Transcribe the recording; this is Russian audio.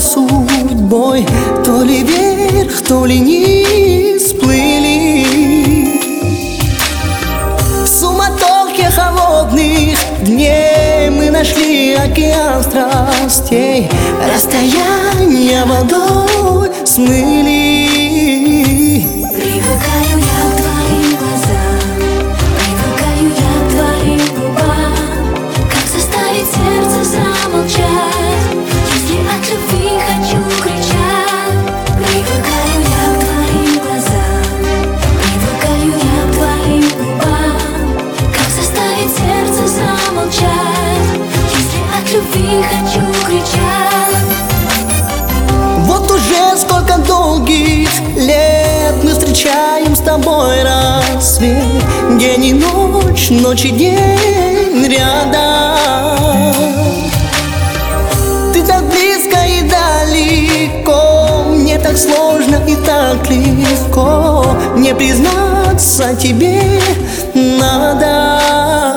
судьбой, то ли вверх, то ли низ плыли. В суматохе холодных дней мы нашли океан страстей, расстояние водой смыли. Привыкаю я к твоим глазам, привыкаю я к твоим губам. Как заставить сердце замолчать, если от любви хочу кричать? Привыкаю я к твоим глазам, привыкаю я к твоим губам. Как заставить сердце замолчать, если от любви хочу кричать? Вот уже сколько долгих лет мы встречаем с тобой рассвет. День и ночь, ночь и день рядом. Ты так близко и далеко, мне так сложно и так легко. Мне признаться тебе надо.